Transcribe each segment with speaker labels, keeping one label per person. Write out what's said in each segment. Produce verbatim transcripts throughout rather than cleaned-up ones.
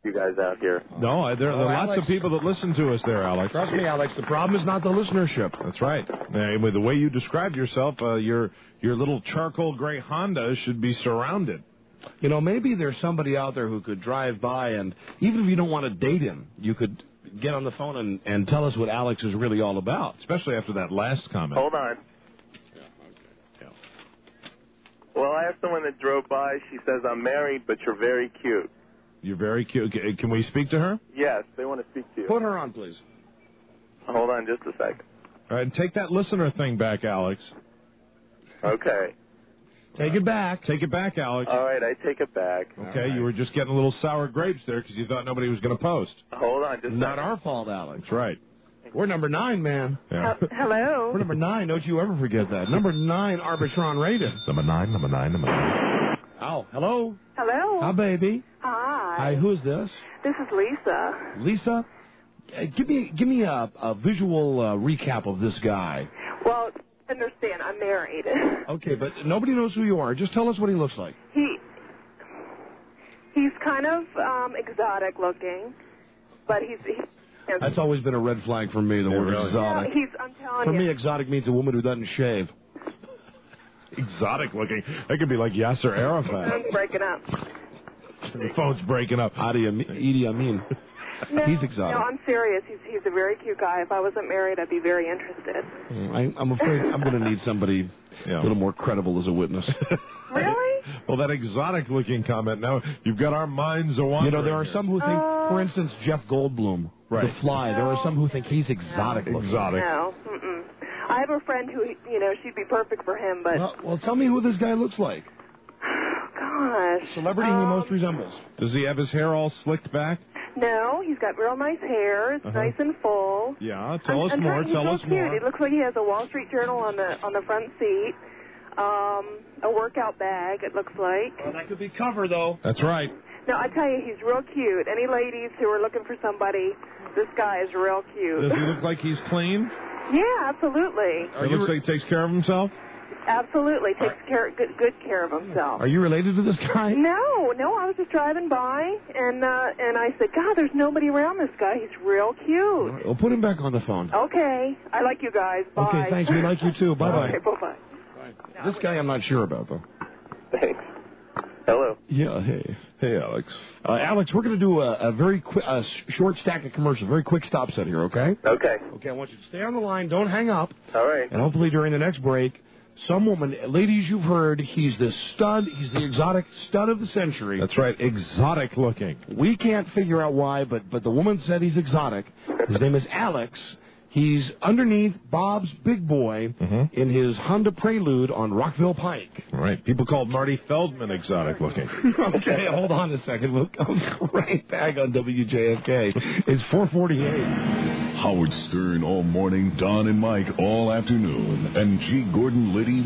Speaker 1: you guys out here.
Speaker 2: No, I- there, there
Speaker 3: Oh,
Speaker 2: are lots
Speaker 3: Alex.
Speaker 2: of people that listen to us there, Alex.
Speaker 3: Trust me, Alex, the problem is not the listenership.
Speaker 2: That's right. Now, with the way you described yourself, uh, your your little charcoal gray Honda should be surrounded.
Speaker 3: You know, maybe there's somebody out there who could drive by, and even if you don't want to date him, you could get on the phone and, and tell us what Alex is really all about.
Speaker 2: Especially after that last comment.
Speaker 1: Hold on. Well, I have someone that drove by. She says, I'm married, but you're very cute.
Speaker 2: You're very cute. Can can we speak to her?
Speaker 1: Yes, they want to speak to you.
Speaker 3: Put her on, please.
Speaker 1: Hold on just a second.
Speaker 2: All right, and take that listener thing back, Alex.
Speaker 1: Okay.
Speaker 3: Take it back.
Speaker 2: Take it back, Alex.
Speaker 1: All right, I take it back.
Speaker 2: Okay,
Speaker 3: right.
Speaker 2: you were just getting a little sour grapes there because you thought nobody was going to post.
Speaker 1: Hold on just a
Speaker 3: Not
Speaker 1: second.
Speaker 3: our fault, Alex.
Speaker 2: That's right.
Speaker 3: We're number nine, man.
Speaker 2: Yeah.
Speaker 4: Hello.
Speaker 3: We're number nine. Don't you ever forget that. Number nine, Arbitron rated.
Speaker 2: Number nine, number nine, number nine.
Speaker 3: Oh, hello.
Speaker 4: Hello.
Speaker 3: Hi, baby.
Speaker 4: Hi.
Speaker 3: Hi, who is this?
Speaker 4: This is Lisa.
Speaker 3: Lisa? Uh, give me give me a, a visual uh, recap of this guy.
Speaker 4: Well, understand, I'm married.
Speaker 3: Okay, but nobody knows who you are. Just tell us what he looks like.
Speaker 4: He he's kind of um, exotic looking, but he's, he's
Speaker 3: That's always been a red flag for me, the
Speaker 2: Yeah,
Speaker 3: word
Speaker 2: really.
Speaker 3: exotic.
Speaker 4: he's I'm telling
Speaker 3: For
Speaker 4: you.
Speaker 3: me, exotic means a woman who doesn't shave.
Speaker 2: Exotic looking. That could be like Yasser Arafat.
Speaker 4: I'm breaking up.
Speaker 2: The phone's breaking up.
Speaker 3: Adi Amin. Idi Amin.
Speaker 4: No,
Speaker 3: He's exotic.
Speaker 4: No, I'm serious. He's he's a very cute guy. If I wasn't married, I'd be very interested.
Speaker 3: I, I'm afraid I'm going to need somebody
Speaker 2: Yeah.
Speaker 3: a little more credible as a witness.
Speaker 4: Really?
Speaker 2: Well, that exotic looking comment, now you've got our minds a
Speaker 3: You
Speaker 2: wandering.
Speaker 3: know, there are some who think,
Speaker 4: Uh,
Speaker 3: for instance, Jeff Goldblum,
Speaker 2: Right.
Speaker 3: The Fly. There are some who think he's exotic looking.
Speaker 2: Exotic.
Speaker 4: No. Mm-mm. I have a friend who, you know, she'd be perfect for him, but
Speaker 3: Well, well, tell me who this guy looks like.
Speaker 4: gosh.
Speaker 3: Celebrity he
Speaker 4: um,
Speaker 3: most resembles.
Speaker 2: Does he have his hair all slicked back?
Speaker 4: No, he's got real nice hair. It's
Speaker 2: Uh-huh.
Speaker 4: nice and full.
Speaker 2: Yeah, tell
Speaker 4: I'm,
Speaker 2: us
Speaker 4: I'm
Speaker 2: more,
Speaker 4: trying- he's
Speaker 2: tell
Speaker 4: real
Speaker 2: us
Speaker 4: cute.
Speaker 2: more.
Speaker 4: It looks like he has a Wall Street Journal on the on the front seat. Um, a workout bag, it looks like.
Speaker 3: Well, that could be cover, though.
Speaker 2: That's right.
Speaker 4: No, I tell you, he's real cute. Any ladies who are looking for somebody, this guy is real cute.
Speaker 2: Does he look like he's clean?
Speaker 4: Yeah, absolutely.
Speaker 2: He looks like he takes care of himself?
Speaker 4: Absolutely. Takes care, good, good care of himself.
Speaker 3: Are you related to this guy?
Speaker 4: No, no, I was just driving by, and uh, and I said, God, there's nobody around this guy. He's real cute.
Speaker 3: Well, put him back on the phone.
Speaker 4: Okay. I like you guys. Bye.
Speaker 3: Okay, thanks. We like you, too. Bye-bye.
Speaker 4: Okay, bye-bye.
Speaker 3: This guy I'm not sure about, though.
Speaker 1: Thanks. Hello.
Speaker 3: Yeah, hey.
Speaker 2: Hey, Alex.
Speaker 3: Uh, Alex, we're going to do a, a very quick, a sh- short stack of commercials, very quick stop set here, okay?
Speaker 1: Okay.
Speaker 3: Okay, I want you to stay on the line. Don't hang up.
Speaker 1: All right.
Speaker 3: And hopefully during the next break, some woman, ladies, you've heard, he's the stud, he's the exotic stud of the century.
Speaker 2: That's right, exotic looking.
Speaker 3: We can't figure out why, but, but the woman said he's exotic. His name is Alex. He's underneath Bob's Big Boy
Speaker 2: Mm-hmm.
Speaker 3: in his Honda Prelude on Rockville Pike.
Speaker 2: All right, people called Marty Feldman exotic looking.
Speaker 3: Okay, hold on a second. We'll come right back on W J F K. It's four forty-eight.
Speaker 5: Howard Stern all morning, Don and Mike all afternoon, and G. Gordon Liddy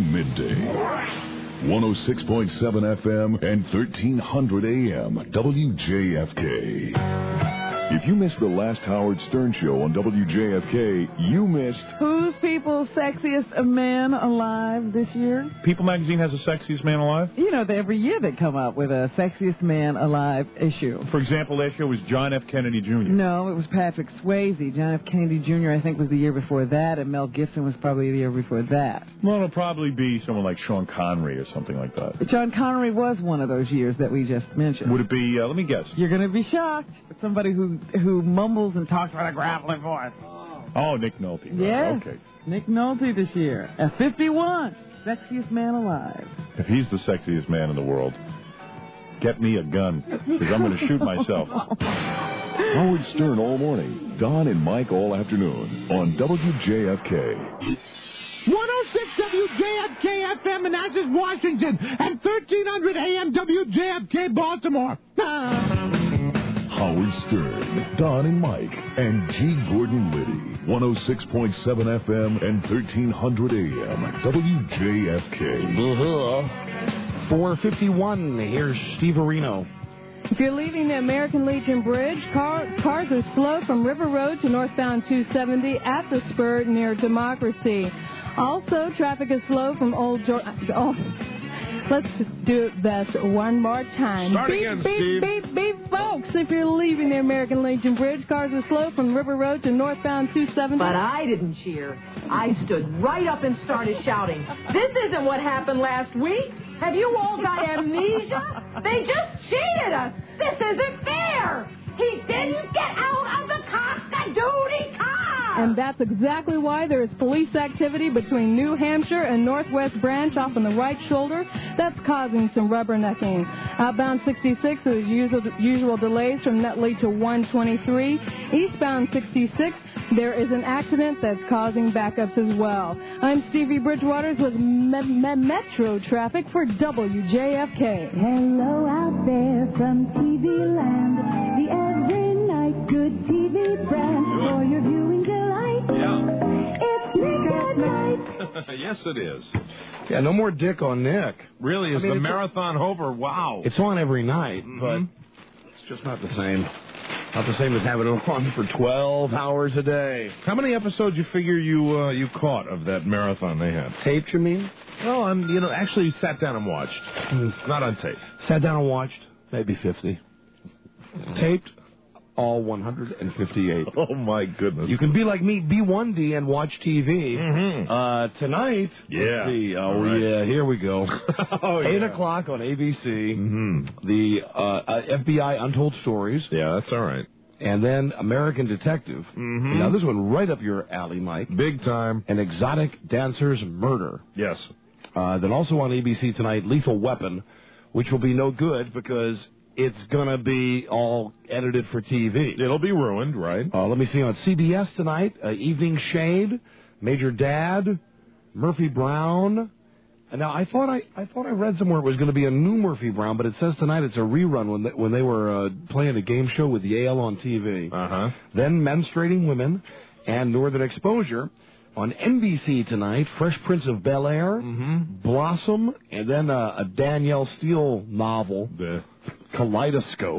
Speaker 5: midday. one oh six point seven F M and thirteen hundred A M W J F K. If you missed the last Howard Stern show on W J F K, you missed...
Speaker 6: Who's People's Sexiest Man Alive this year?
Speaker 2: People magazine has the sexiest man alive?
Speaker 6: You know, every year they come up with a Sexiest Man Alive issue.
Speaker 2: For example, last year was John F. Kennedy Junior
Speaker 6: No, it was Patrick Swayze. John F. Kennedy Junior, I think, was the year before that, and Mel Gibson was probably the year before that.
Speaker 2: Well, it'll probably be someone like Sean Connery or something like that.
Speaker 6: But John Connery was one of those years that we just mentioned.
Speaker 2: Would it be, uh, let me guess.
Speaker 6: You're going to be shocked. It's somebody who who mumbles and talks with a gravelly voice.
Speaker 2: Oh, Nick Nolte. Right.
Speaker 6: Yes.
Speaker 2: Okay.
Speaker 6: Nick Nolte this year. At fifty-one, Sexiest Man Alive.
Speaker 2: If he's the sexiest man in the world, get me a gun, because I'm going to shoot myself.
Speaker 5: Howard Stern all morning, Don and Mike all afternoon on W J F K.
Speaker 7: one oh six W J F K F M Manassas, Washington, and thirteen hundred A M W J F K Baltimore.
Speaker 5: Howard Stern, Don and Mike, and G. Gordon Liddy. one oh six point seven F M and thirteen hundred A M W J F K.
Speaker 3: four fifty-one. Here's Steve Areno.
Speaker 8: If you're leaving the American Legion Bridge, car, cars are slow from River Road to northbound two seventy at the spur near Democracy. Also, traffic is slow from Old George. Oh, Let's do this one more time.
Speaker 2: Start
Speaker 8: beep,
Speaker 2: again,
Speaker 8: beep,
Speaker 2: Steve.
Speaker 8: Beep, beep, folks. If you're leaving the American Legion Bridge, cars are slow from River Road to northbound two seventy.
Speaker 9: But I didn't cheer. I stood right up and started shouting, "This isn't what happened last week. Have you all got amnesia? They just cheated us. This isn't fair. He didn't get out of the Costa-Duty car."
Speaker 8: And that's exactly why there is police activity between New Hampshire and Northwest Branch off on the right shoulder that's causing some rubbernecking. Outbound sixty-six, there's usual, usual delays from Nutley to one twenty-three. Eastbound sixty-six, there is an accident that's causing backups as well. I'm Stevie Bridgewaters with Me- Me- Metro Traffic for W J F K.
Speaker 10: Hello out there from T V Land, the every night good T V brand for your viewing delight.
Speaker 2: Yeah.
Speaker 10: It's Nick at Night.
Speaker 2: Yes, it is.
Speaker 3: Yeah, no more Dick on Nick.
Speaker 2: Really, is
Speaker 3: I mean,
Speaker 2: the
Speaker 3: it's
Speaker 2: marathon over? Wow.
Speaker 3: It's on every night,
Speaker 2: Mhm.
Speaker 3: but it's just not the same. Not the same as having it on for twelve hours a day.
Speaker 2: How many episodes you figure you uh, you caught of that marathon they had?
Speaker 3: Taped, you mean?
Speaker 2: No, I'm you know actually sat down and watched. Not on tape.
Speaker 3: Sat down and watched, maybe fifty. Taped, all one hundred fifty-eight.
Speaker 2: Oh my goodness.
Speaker 3: You can be like me, be one D and watch T V.
Speaker 2: Mm-hmm.
Speaker 3: Uh, tonight,
Speaker 2: Yeah.
Speaker 3: let's see. Oh,
Speaker 2: All right.
Speaker 3: yeah, here we go.
Speaker 2: oh,
Speaker 3: Eight
Speaker 2: yeah.
Speaker 3: o'clock on A B C.
Speaker 2: Mm-hmm.
Speaker 3: The uh, uh, F B I Untold Stories.
Speaker 2: Yeah, that's all right.
Speaker 3: And then American Detective.
Speaker 2: Mm-hmm.
Speaker 3: Now, this one right up your alley, Mike.
Speaker 2: Big time.
Speaker 3: An Exotic Dancer's Murder.
Speaker 2: Yes.
Speaker 3: Uh, then also on A B C tonight, Lethal Weapon, which will be no good because it's going to be all edited for T V.
Speaker 2: It'll be ruined, right?
Speaker 3: Uh, let me see, on C B S tonight, uh, Evening Shade, Major Dad, Murphy Brown. And now, I thought I, I thought I read somewhere it was going to be a new Murphy Brown, but it says tonight it's a rerun when they, when they were uh, playing a game show with Yale on T V.
Speaker 2: Uh-huh.
Speaker 3: Then Menstruating Women and Northern Exposure. On N B C tonight, Fresh Prince of Bel-Air,
Speaker 2: Mm-hmm.
Speaker 3: Blossom, and then uh, a Danielle Steele novel,
Speaker 2: The...
Speaker 3: Kaleidoscope,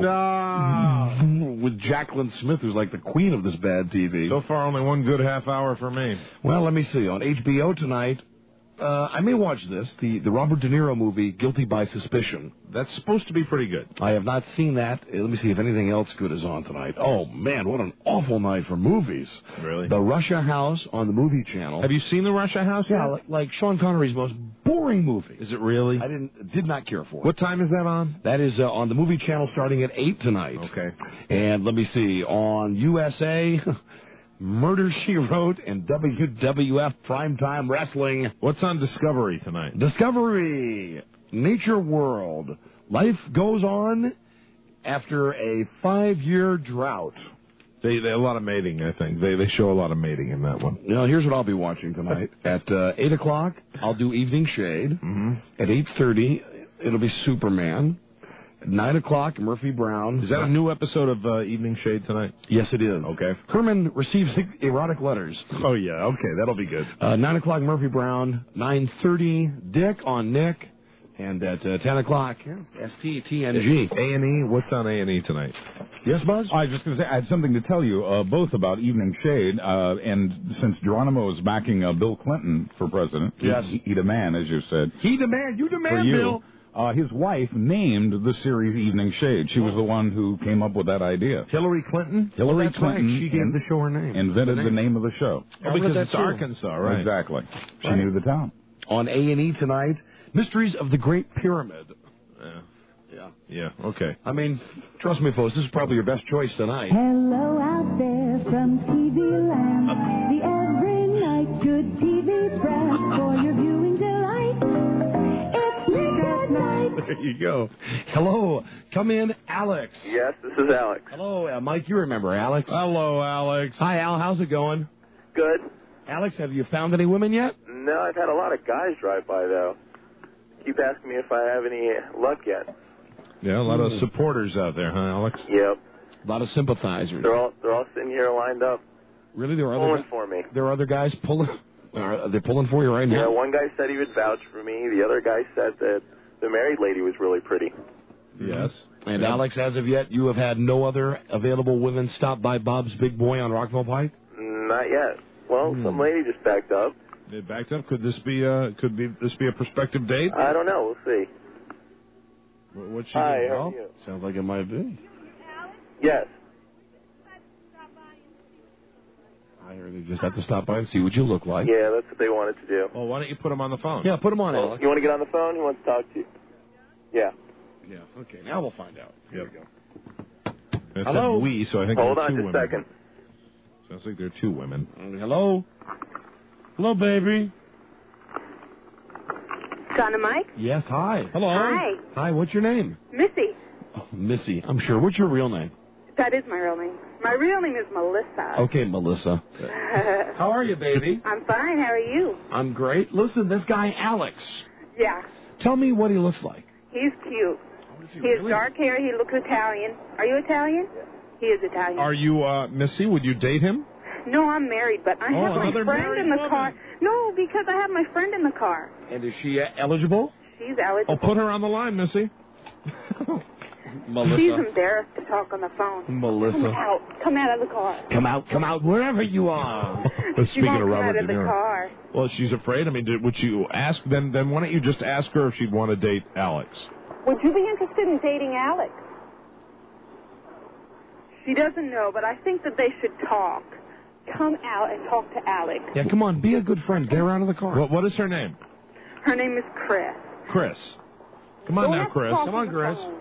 Speaker 2: No.
Speaker 3: with Jacqueline Smith, who's like the queen of this bad T V.
Speaker 2: So far, only one good half hour for me.
Speaker 3: Well, let me see. On H B O tonight, uh, I may watch this, the, the Robert De Niro movie, Guilty by Suspicion.
Speaker 2: That's supposed to be pretty good.
Speaker 3: I have not seen that. Uh, Let me see if anything else good is on tonight. Oh, man, what an awful night for movies.
Speaker 2: Really?
Speaker 3: The Russia House on the movie channel.
Speaker 2: Have you seen the Russia House yet?
Speaker 3: Yeah, like, like Sean Connery's most boring movie.
Speaker 2: Is it really?
Speaker 3: I didn't did not care for it.
Speaker 2: What time is that on?
Speaker 3: That is uh, on the movie channel starting at eight tonight.
Speaker 2: Okay.
Speaker 3: And let me see, on U S A, Murder, She Wrote, and W W F Primetime Wrestling.
Speaker 2: What's on Discovery tonight?
Speaker 3: Discovery, Nature World. Life goes on after a five-year drought.
Speaker 2: They, they a lot of mating, I think. They they show a lot of mating in that one.
Speaker 3: Now, here's what I'll be watching tonight. At uh, eight o'clock, I'll do Evening Shade.
Speaker 2: Mm-hmm.
Speaker 3: At eight thirty, it'll be Superman. At nine o'clock, Murphy Brown.
Speaker 2: Is that a new episode of uh, Evening Shade tonight?
Speaker 3: Yes, it is.
Speaker 2: Okay.
Speaker 3: Herman receives erotic letters.
Speaker 2: Oh, yeah. Okay, that'll be good.
Speaker 3: Uh, nine o'clock, Murphy Brown. nine thirty, Dick on Nick. And at uh, ten o'clock, yeah, S T T N G.
Speaker 2: A and E? What's on A and E tonight?
Speaker 3: Yes, Buzz?
Speaker 11: I was just going to say, I had something to tell you, uh, both about Evening Shade, uh, and since Geronimo is backing uh, Bill Clinton for president,
Speaker 3: yes.
Speaker 11: he, he demand, as you said.
Speaker 3: He demand, you demand,
Speaker 11: for you,
Speaker 3: Bill.
Speaker 11: Uh, his wife named the series Evening Shade. She was the one who came up with that idea.
Speaker 2: Hillary Clinton?
Speaker 11: Hillary
Speaker 3: well, that's
Speaker 11: Clinton.
Speaker 3: Right. She gave
Speaker 11: in,
Speaker 3: the show her name.
Speaker 11: Invented the name, the name of the show.
Speaker 2: Oh, because it's
Speaker 3: true.
Speaker 2: Arkansas, right?
Speaker 11: Exactly. She
Speaker 3: Right.
Speaker 11: knew the town.
Speaker 3: On A and E tonight, Mysteries of the Great Pyramid.
Speaker 2: Yeah.
Speaker 3: Yeah.
Speaker 2: Yeah, okay.
Speaker 3: I mean, trust me, folks, this is probably your best choice tonight.
Speaker 10: Hello out there from T V Land, the every night good T V brand for your viewing delight. It's Nick at Night.
Speaker 3: There you go. Hello. Come in, Alex.
Speaker 1: Yes, this is Alex.
Speaker 3: Hello, uh, Mike. You remember Alex.
Speaker 2: Hello, Alex.
Speaker 3: Hi, Al. How's it going?
Speaker 1: Good.
Speaker 3: Alex, have you found any women yet?
Speaker 1: No, I've had a lot of guys drive by, though. Keep asking me if I have any luck yet.
Speaker 2: Yeah, a lot of supporters out there, huh, Alex?
Speaker 1: Yep.
Speaker 3: A lot of sympathizers.
Speaker 1: They're all they're all sitting here lined up,
Speaker 3: Really? There are
Speaker 1: pulling
Speaker 3: other,
Speaker 1: for me.
Speaker 3: there are other guys pulling. Are they pulling for you right
Speaker 1: Yeah,
Speaker 3: now?
Speaker 1: one guy said he would vouch for me. The other guy said that the married lady was really pretty.
Speaker 2: Yes.
Speaker 3: And Alex, as of yet, you have had no other available women stop by Bob's Big Boy on Rockville Pike?
Speaker 1: Not yet. Well,
Speaker 3: Hmm.
Speaker 1: some lady just backed up.
Speaker 2: It backed up. Could this be uh could be this be a prospective date?
Speaker 1: I don't know. We'll see.
Speaker 2: What- What's she
Speaker 1: Hi,
Speaker 2: doing?
Speaker 1: how are
Speaker 2: Well,
Speaker 1: you?
Speaker 3: Sounds like it might be.
Speaker 1: Yes.
Speaker 3: I heard they just have to stop by and see what you look like.
Speaker 1: Yeah, that's what they wanted to do.
Speaker 2: Well, why don't you put him on the phone?
Speaker 3: Yeah, put him on,
Speaker 1: Well,
Speaker 3: Alex.
Speaker 1: you want to get on the phone? He wants to talk to you. Yeah.
Speaker 3: Yeah, okay, now we'll find out. Here we go.
Speaker 2: It
Speaker 3: Hello?
Speaker 2: said we, so I think
Speaker 1: Hold
Speaker 2: there are
Speaker 1: on
Speaker 2: two
Speaker 1: just a
Speaker 2: women.
Speaker 1: second.
Speaker 2: Sounds like there are two women.
Speaker 3: Hello? Hello, baby.
Speaker 12: John and Mike?
Speaker 3: Yes, hi. Hello.
Speaker 12: Hi.
Speaker 3: Hi, what's your name?
Speaker 12: Missy.
Speaker 3: Oh, Missy, I'm sure. What's your real name?
Speaker 12: That is my real name. My real name is Melissa.
Speaker 3: Okay, Melissa. How are you, baby?
Speaker 12: I'm fine. How are you?
Speaker 3: I'm great. Listen, this guy, Alex.
Speaker 12: Yeah.
Speaker 3: Tell me what he looks like.
Speaker 12: He's cute.
Speaker 2: he
Speaker 12: He has
Speaker 2: really?
Speaker 12: dark hair. He looks Italian. Are you Italian? He is Italian.
Speaker 2: Are you uh Missy? Would you date him?
Speaker 12: No, I'm married, but I
Speaker 2: Oh,
Speaker 12: have my
Speaker 2: another
Speaker 12: friend
Speaker 2: married
Speaker 12: in the
Speaker 2: woman.
Speaker 12: car. No, because I have my friend in the car.
Speaker 3: And is she uh, eligible?
Speaker 12: She's eligible.
Speaker 2: Oh, put her on the line, Missy.
Speaker 3: Melissa.
Speaker 12: She's embarrassed to talk on the phone.
Speaker 3: Melissa.
Speaker 12: Come out. Come out of the car.
Speaker 3: Come out, come out, wherever you are.
Speaker 2: But
Speaker 12: She
Speaker 2: speaking
Speaker 12: won't
Speaker 2: of
Speaker 12: come
Speaker 2: Robert
Speaker 12: out of
Speaker 2: De
Speaker 12: the
Speaker 2: Niro.
Speaker 12: car.
Speaker 2: Well, she's afraid. I mean, did, would you ask? Then, then why don't you just ask her if she'd want to date Alex?
Speaker 12: Would you be interested in dating Alex? She doesn't know, but I think that they should talk. Come out and talk to Alex.
Speaker 3: Yeah, come on, be a good friend. Get her out of the car.
Speaker 2: What, what is her name?
Speaker 12: Her name is Chris.
Speaker 2: Chris. Come on
Speaker 12: Don't
Speaker 2: now,
Speaker 12: have to
Speaker 2: Chris.
Speaker 12: talk
Speaker 3: Come
Speaker 12: on
Speaker 3: on,
Speaker 12: the
Speaker 3: Chris.
Speaker 12: phone.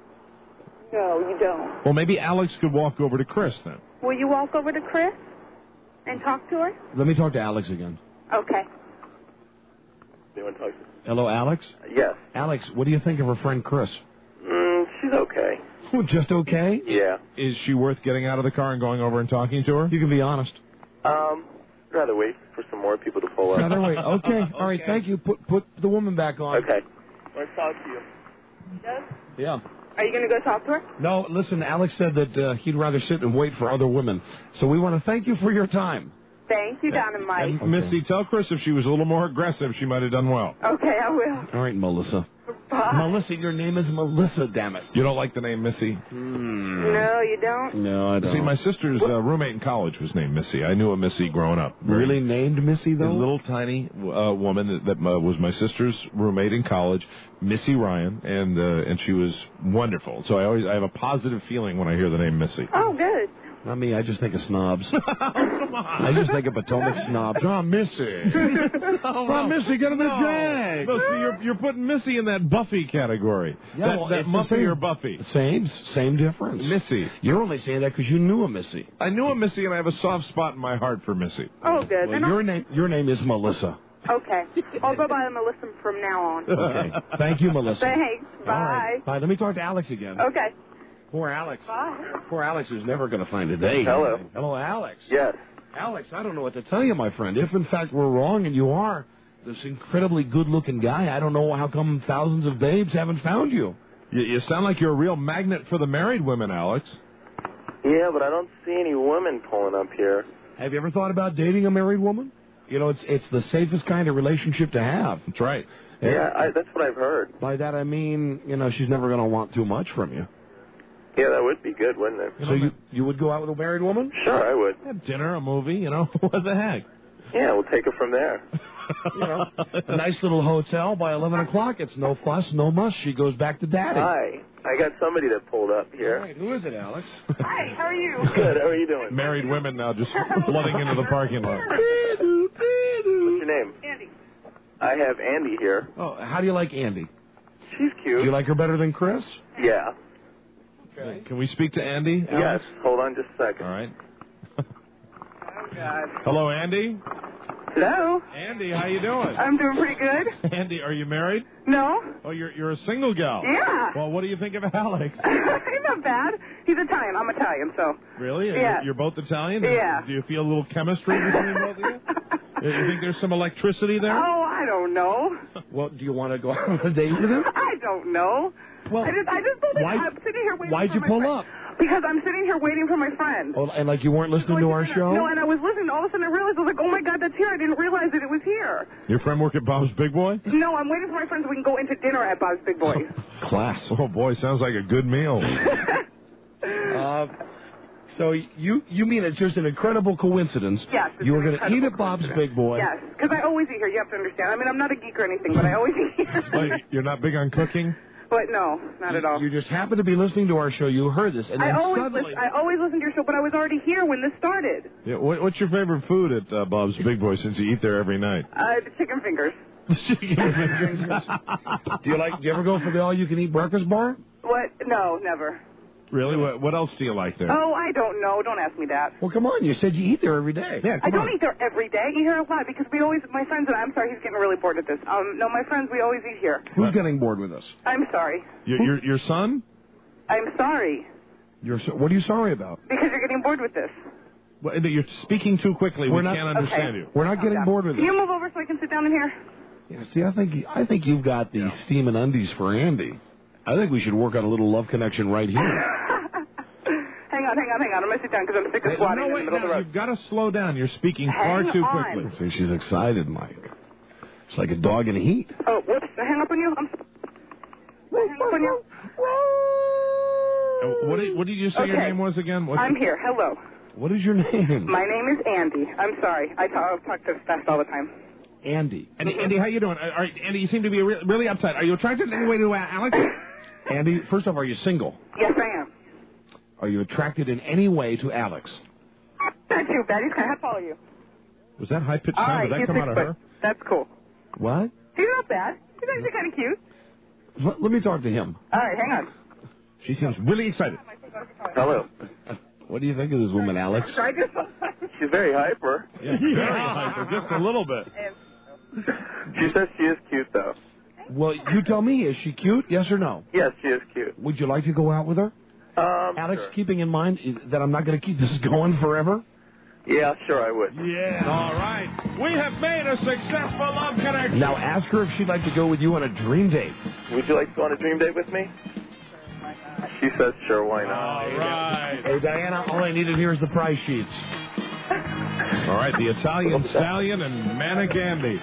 Speaker 12: No, you don't.
Speaker 2: Well, maybe Alex could walk over to Chris then.
Speaker 12: Will you walk over to Chris and talk to her?
Speaker 3: Let me talk to Alex again.
Speaker 12: Okay.
Speaker 1: They want to talk to
Speaker 3: Hello, Alex?
Speaker 1: Yes.
Speaker 3: Alex, what do you think of her friend Chris?
Speaker 1: Mm, she's okay.
Speaker 3: Just okay?
Speaker 1: Yeah.
Speaker 2: Is she worth getting out of the car and going over and talking to her?
Speaker 3: You can be honest.
Speaker 1: Um, I'd rather wait for some more people to pull up.
Speaker 3: Rather wait. Okay. All right. Thank you. Put put the woman back on.
Speaker 1: Okay. Let's talk to you.
Speaker 3: Yeah.
Speaker 12: Are you going to go talk to her?
Speaker 3: No, listen. Alex said that uh, he'd rather sit and wait for other women. So we want to thank you for your time.
Speaker 12: Thank you, Don and Mike.
Speaker 2: And Missy, tell Chris if she was a little more aggressive, she might have done well.
Speaker 12: Okay, I will.
Speaker 3: All right, Melissa.
Speaker 12: Bye.
Speaker 3: Melissa, your name is Melissa. Damn it.
Speaker 2: You don't like the name Missy?
Speaker 12: No, you don't?
Speaker 3: No, I don't.
Speaker 2: See, my sister's uh, roommate in college was named Missy. I knew a Missy growing up.
Speaker 3: Really named Missy
Speaker 2: A
Speaker 3: though?
Speaker 2: little tiny uh, woman that, that uh, was my sister's roommate in college, Missy Ryan, and uh, and she was wonderful. So I always I have a positive feeling when I hear the name Missy.
Speaker 12: Oh, good.
Speaker 3: Not me. I just think of snobs.
Speaker 2: Come on.
Speaker 3: I just think of Potomac snobs. Oh, Missy. Oh, Missy, get in the jag.
Speaker 2: No, see, you're, you're putting Missy in that Buffy category.
Speaker 3: Yeah,
Speaker 2: that
Speaker 3: well,
Speaker 2: that
Speaker 3: it's the
Speaker 2: Muffy
Speaker 3: same.
Speaker 2: or Buffy.
Speaker 3: Same, same difference.
Speaker 2: Missy.
Speaker 3: You're only saying that because you knew a Missy.
Speaker 2: I knew a Missy, and I have a soft spot in my heart for Missy.
Speaker 12: Oh, good.
Speaker 3: Well,
Speaker 12: Then
Speaker 3: your name, your name is Melissa.
Speaker 12: I'll- okay. I'll go by Melissa from now on.
Speaker 3: Okay. Thank you, Melissa.
Speaker 12: Thanks. Bye.
Speaker 3: All right. Bye. Let me talk to Alex again.
Speaker 12: Okay.
Speaker 3: Poor Alex.
Speaker 12: Bye.
Speaker 3: Poor Alex is never going to find a date.
Speaker 1: Hello.
Speaker 3: Hello, Alex.
Speaker 1: Yes.
Speaker 3: Alex, I don't know what to tell you, my friend. If, in fact, we're wrong and you are this incredibly good-looking guy, I don't know how come thousands of babes haven't found you.
Speaker 2: You, you sound like you're a real magnet for the married women, Alex.
Speaker 1: Yeah, but I don't see any women pulling up here.
Speaker 3: Have you ever thought about dating a married woman? You know, it's it's the safest kind of relationship to have.
Speaker 2: That's right.
Speaker 1: Yeah, I, that's what I've heard.
Speaker 3: By that I mean, you know, she's never going to want too much from you.
Speaker 1: Yeah, that would be good, wouldn't it?
Speaker 3: So you you would go out with a married woman?
Speaker 1: Sure, I would.
Speaker 2: Have dinner, a movie, you know, what the heck?
Speaker 1: Yeah, we'll take it from there.
Speaker 3: You know, a nice little hotel by eleven o'clock. It's no fuss, no muss. She goes back to daddy.
Speaker 1: Hi. I got somebody that pulled up here.
Speaker 3: All right, who is it, Alex?
Speaker 12: Hi, how are you?
Speaker 1: Good, how are you doing?
Speaker 2: Married women now just flooding into the parking lot.
Speaker 1: What's your name?
Speaker 12: Andy.
Speaker 1: I have Andy here.
Speaker 3: Oh, how do you like Andy?
Speaker 1: She's cute.
Speaker 3: Do you like her better than Chris?
Speaker 1: Yeah.
Speaker 3: Okay.
Speaker 2: Can we speak to Andy?
Speaker 1: Yes.
Speaker 2: Alex?
Speaker 1: Hold on just a second.
Speaker 2: All right.
Speaker 12: Oh, God.
Speaker 2: Hello, Andy.
Speaker 12: Hello.
Speaker 2: Andy, how you doing?
Speaker 12: I'm doing pretty good.
Speaker 2: Andy, are you married?
Speaker 12: No?
Speaker 2: Oh, you're you're a single gal.
Speaker 12: Yeah.
Speaker 2: Well, what do you think of Alex?
Speaker 12: He's not bad. He's Italian. I'm Italian, so.
Speaker 2: Really?
Speaker 12: Yeah.
Speaker 2: You're, you're both Italian?
Speaker 12: Yeah.
Speaker 2: Do you feel a little chemistry between both of you? You think there's some electricity there?
Speaker 12: Oh, I don't know.
Speaker 3: Well, do you want to go out on a date with him?
Speaker 12: I don't know.
Speaker 3: Well,
Speaker 12: I just, I just told him
Speaker 3: why-
Speaker 12: I'm sitting here waiting
Speaker 3: why'd
Speaker 12: for
Speaker 3: you
Speaker 12: my
Speaker 3: pull
Speaker 12: friend.
Speaker 3: up?
Speaker 12: Because I'm sitting here waiting for my friend.
Speaker 3: Oh, and like you weren't listening to our show?
Speaker 12: No, and I was listening. All of a sudden I realized, I was like, oh, my God, that's here. I didn't realize that it was here.
Speaker 2: Your friend work at Bob's Big Boy?
Speaker 12: No, I'm waiting for my friend so we can go into dinner at Bob's Big Boys.
Speaker 3: Class.
Speaker 2: Oh, boy, sounds like a good meal.
Speaker 3: Uh, So you you mean it's just an incredible coincidence?
Speaker 12: Yes. it's
Speaker 3: You were
Speaker 12: an
Speaker 3: going to eat
Speaker 12: incredible
Speaker 3: at Bob's
Speaker 12: coincidence.
Speaker 3: Big Boy.
Speaker 12: Yes, because I always eat here. You have to understand. I mean, I'm not a geek or anything, but I always eat here.
Speaker 2: Well, you're not big on cooking?
Speaker 12: But no, not at all.
Speaker 3: You just happened to be listening to our show. You heard this, and
Speaker 12: I
Speaker 3: then
Speaker 12: always
Speaker 3: suddenly.
Speaker 12: listen, I always listen to your show, but I was already here when this started.
Speaker 2: Yeah, what, what's your favorite food at uh, Bob's Big Boy since you eat there every night?
Speaker 12: Uh, the chicken fingers.
Speaker 3: Chicken fingers. Do you like? Do you ever go for the all-you-can-eat breakfast bar?
Speaker 12: What? No, never.
Speaker 2: Really? What, what else do you like there?
Speaker 12: Oh, I don't know. Don't ask me that.
Speaker 3: Well, come on. You said you eat there every day. Yeah,
Speaker 12: I
Speaker 3: come
Speaker 12: don't
Speaker 3: on.
Speaker 12: eat there every day. I eat here a lot because we always, my friends and I, I'm sorry, he's getting really bored at this. Um, no, my friends, we always eat here.
Speaker 3: Who's getting bored with us?
Speaker 12: I'm sorry.
Speaker 2: Your, your, your son?
Speaker 12: I'm sorry
Speaker 3: You're so, what are you sorry about?
Speaker 12: because you're getting bored with this.
Speaker 2: Well, you're speaking too quickly.
Speaker 3: We're
Speaker 2: we
Speaker 3: not-
Speaker 2: can't understand
Speaker 12: okay.
Speaker 2: you.
Speaker 3: We're not getting
Speaker 12: Yeah.
Speaker 3: bored with
Speaker 12: Can
Speaker 3: this.
Speaker 12: you move over so I can sit down in here?
Speaker 3: Yeah, see, I think I think you've got the steam and undies for Andy. I think we should work on a little love connection right here.
Speaker 12: Hang on, hang on, hang on. I'm going to sit down because I'm sick of
Speaker 2: Hey,
Speaker 12: squatting
Speaker 2: no,
Speaker 12: in the
Speaker 2: wait,
Speaker 12: middle of the
Speaker 2: now,
Speaker 12: road.
Speaker 2: you've got to slow down. You're speaking far
Speaker 12: Hang
Speaker 2: too
Speaker 12: on.
Speaker 2: quickly.
Speaker 3: See, she's excited, Mike. It's like a dog in heat.
Speaker 12: Oh, whoops. Did I hang up on you? I'm hang up on you?
Speaker 2: Uh, What did, what did you say your
Speaker 12: Okay.
Speaker 2: name was again? What's
Speaker 12: I'm
Speaker 2: your-
Speaker 12: here. Hello.
Speaker 3: What is your name?
Speaker 12: My name is Andy. I'm sorry. I talk, I talk to fast all the time.
Speaker 3: Andy.
Speaker 2: Andy, Andy, how you doing? Uh, All right, Andy, you seem to be re- really upset. Are you attracted in any way to uh, Alex?
Speaker 3: Andy, first off, are you single?
Speaker 12: Yes, I am.
Speaker 3: Are you attracted in any way to Alex?
Speaker 12: Not too bad. He's kind of follow you.
Speaker 2: Was that high-pitched
Speaker 12: All
Speaker 2: sound?
Speaker 12: right.
Speaker 2: Did that
Speaker 12: he's
Speaker 2: come
Speaker 12: six
Speaker 2: out of
Speaker 12: foot.
Speaker 2: her?
Speaker 12: That's cool.
Speaker 3: What?
Speaker 12: He's not bad. He's actually kind of cute.
Speaker 3: Let, let me talk to him.
Speaker 12: All right. Hang on.
Speaker 2: She seems really excited.
Speaker 1: Hello.
Speaker 3: What do you think of this woman, Alex?
Speaker 12: Try this one.
Speaker 1: She's very hyper.
Speaker 2: Yeah, very hyper, just a little bit.
Speaker 1: She says she is cute, though.
Speaker 3: Well, you tell me, is she cute? Yes or no?
Speaker 1: Yes, she is cute.
Speaker 3: Would you like to go out with her?
Speaker 1: Um,
Speaker 3: Alex,
Speaker 1: sure.
Speaker 3: keeping in mind that I'm not going to keep this going forever.
Speaker 1: Yeah, sure, I would.
Speaker 2: Yeah. All right. We have made a successful love connection.
Speaker 3: Now ask her if she'd like to go with you on a dream date.
Speaker 1: Would you like to go on a dream date with me? She says, sure, why not?
Speaker 2: All right.
Speaker 3: Hey, Diana, all I needed here is the price sheets.
Speaker 2: All right, the Italian Stallion and Manic Andy.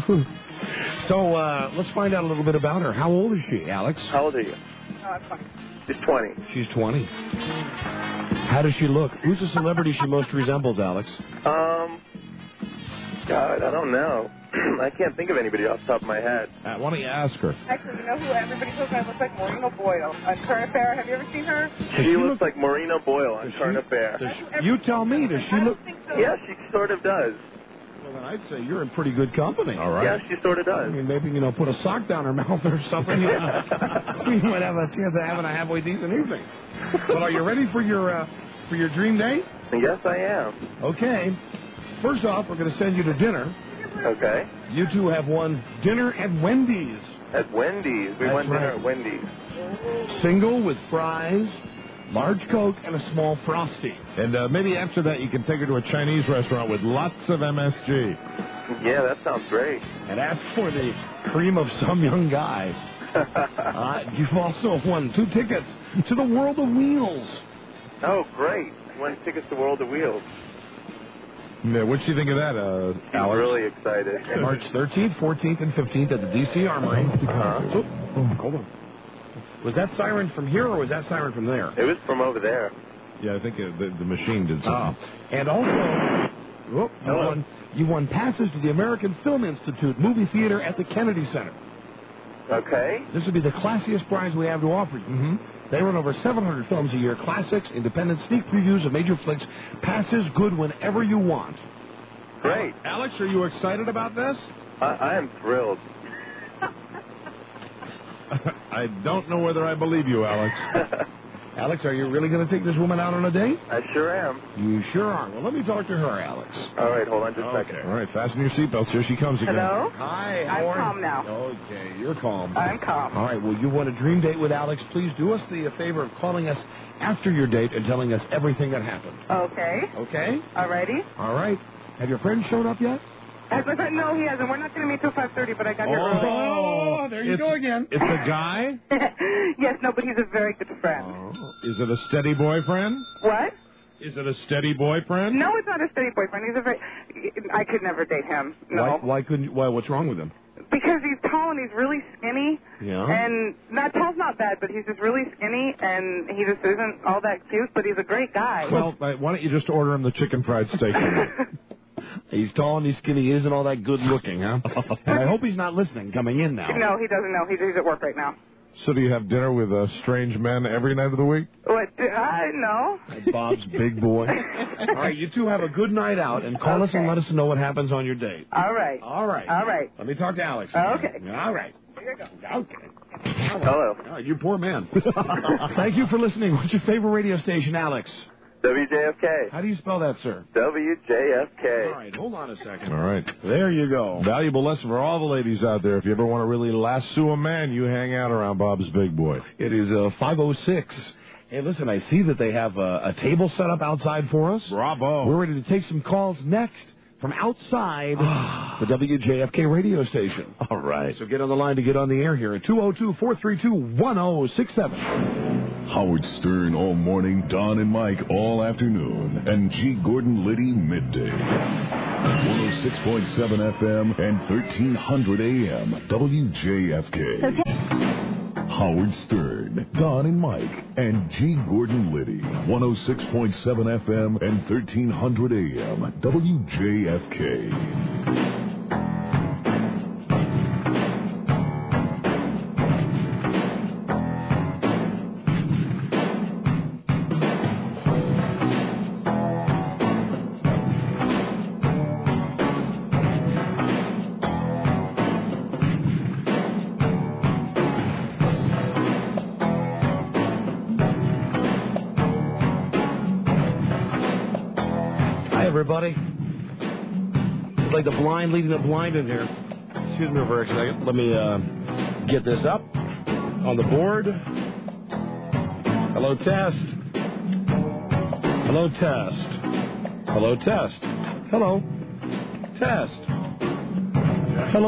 Speaker 3: So uh, let's find out a little bit about her. How old is she, Alex?
Speaker 1: How old are you?
Speaker 12: Oh, that's fine.
Speaker 1: She's twenty.
Speaker 3: She's twenty. How does she look? Who's the celebrity she most resembles, Alex?
Speaker 1: Um, God, I don't know. I can't think of anybody off the top of my head.
Speaker 2: Uh, why don't you ask her?
Speaker 12: Actually, you know who everybody says I look like? Maureen O'Boyle on Current Affair. Have you ever seen her?
Speaker 1: She looks like Marina Boyle on Current Affair.
Speaker 3: Does she, you tell me, does she look...
Speaker 1: Yeah, she sort of does.
Speaker 3: Well, then I'd say you're in pretty good company.
Speaker 2: All right.
Speaker 1: Yeah, she sort of
Speaker 3: I
Speaker 1: does.
Speaker 3: mean, maybe, you know, put a sock down her mouth or something. You know. We might have a chance of having a halfway decent evening. But are you ready for your uh, for your dream date?
Speaker 1: Yes, I am.
Speaker 3: Okay. First off, we're going to send you to dinner.
Speaker 1: Okay.
Speaker 3: You two have won dinner at Wendy's.
Speaker 1: At Wendy's. We
Speaker 3: That's
Speaker 1: went dinner
Speaker 3: right.
Speaker 1: at Wendy's.
Speaker 3: Single with fries, large Coke, and a small Frosty.
Speaker 2: And uh, maybe after that, you can take her to a Chinese restaurant with lots of M S G.
Speaker 1: Yeah, that sounds great.
Speaker 3: And ask for the cream of some young guy. Uh, you've also won two tickets to the World of Wheels.
Speaker 1: Oh, great. Won tickets to World of Wheels.
Speaker 2: Yeah, what do you think of that, uh,
Speaker 1: I'm
Speaker 2: Alex?
Speaker 1: really excited.
Speaker 3: March thirteenth, fourteenth, and fifteenth at the D C Armory.
Speaker 1: Uh-huh.
Speaker 3: Oh, hold on. Was that siren from here or was that siren from there?
Speaker 1: It was from over there.
Speaker 2: Yeah, I think uh, the, the machine did something.
Speaker 3: Oh. And also, oh, you,
Speaker 1: Hello.
Speaker 3: won, you won passes to the American Film Institute movie theater at the Kennedy Center.
Speaker 1: Okay.
Speaker 3: This would be the classiest prize we have to offer you.
Speaker 2: Mm-hmm.
Speaker 3: They run over seven hundred films a year, classics, independent sneak previews of major flicks, passes good whenever you want.
Speaker 1: Great.
Speaker 2: Alex, are you excited about this?
Speaker 1: I, I am thrilled.
Speaker 2: I don't know whether I believe you, Alex.
Speaker 3: Alex, are you really going to take this woman out on a date?
Speaker 1: I sure am.
Speaker 3: You sure are. Well, let me talk to her, Alex.
Speaker 1: All right, hold on just a
Speaker 2: Okay.
Speaker 1: second.
Speaker 2: All right, fasten your seatbelts. Here she comes again.
Speaker 12: Hello?
Speaker 3: Hi,
Speaker 12: I'm
Speaker 3: how are
Speaker 12: calm
Speaker 3: you?
Speaker 12: now.
Speaker 3: Okay, you're calm.
Speaker 12: I'm calm.
Speaker 3: All right, well, you want a dream date with Alex. Please do us the favor of calling us after your date and telling us everything that happened.
Speaker 12: Okay.
Speaker 3: Okay?
Speaker 12: Alrighty.
Speaker 3: All right. Have your friend shown up yet?
Speaker 12: Has my friend? No, he hasn't. We're not going to meet till five thirty, but I got here early.
Speaker 3: Oh, there you
Speaker 2: It's-
Speaker 3: go again.
Speaker 2: It's a guy?
Speaker 12: Yes, no, but he's a very good friend.
Speaker 2: Oh. Is it a steady boyfriend?
Speaker 12: What?
Speaker 2: Is it a steady boyfriend?
Speaker 12: No, it's not a steady boyfriend. He's a very. I could never date him. No.
Speaker 3: Why, why couldn't you? Why? What's wrong with him?
Speaker 12: Because he's tall and he's really skinny.
Speaker 2: Yeah.
Speaker 12: And not tall's not bad, but he's just really skinny and he just isn't all that cute, but he's a great guy.
Speaker 2: Well, why don't you just order him the chicken fried steak?
Speaker 3: He's tall and he's skinny. He isn't all that good looking, huh? And I hope he's not listening coming in now.
Speaker 12: No, he doesn't know. He's, he's at work right now.
Speaker 2: So do you have dinner with uh, strange men every night of the week?
Speaker 12: What? I know.
Speaker 3: Bob's big boy. All right, you two have a good night out, and call us and let us know what happens on your date.
Speaker 12: All right.
Speaker 3: All right.
Speaker 12: All right.
Speaker 3: Let me talk to Alex.
Speaker 12: Okay.
Speaker 3: All right. Here you go. Okay.
Speaker 1: Hello.
Speaker 3: All right, you poor man. Thank you for listening. What's your favorite radio station, Alex?
Speaker 1: W J F K.
Speaker 3: How do you spell that, sir?
Speaker 1: W J F K.
Speaker 3: All right, hold on a second.
Speaker 2: All right.
Speaker 3: There you go.
Speaker 2: Valuable lesson for all the ladies out there. If you ever want to really lasso a man, you hang out around Bob's Big Boy.
Speaker 3: It is uh, five oh six. Hey, listen, I see that they have a, a table set up outside for us.
Speaker 2: Bravo.
Speaker 3: We're ready to take some calls next from outside the W J F K radio station.
Speaker 2: All right.
Speaker 3: So get on the line to get on the air here at two oh two, four three two, one oh six seven.
Speaker 5: Howard Stern all morning, Don and Mike all afternoon, and G. Gordon Liddy midday. one oh six point seven F M and thirteen hundred A M W J F K. Howard Stern, Don and Mike, and G. Gordon Liddy. one oh six point seven F M and thirteen hundred A M W J F K.
Speaker 3: Everybody, it's like the blind leading the blind in here. Excuse me for a second. Let me uh, get this up on the board. Hello, test. Hello, test. Hello, test. Hello, test. Hello,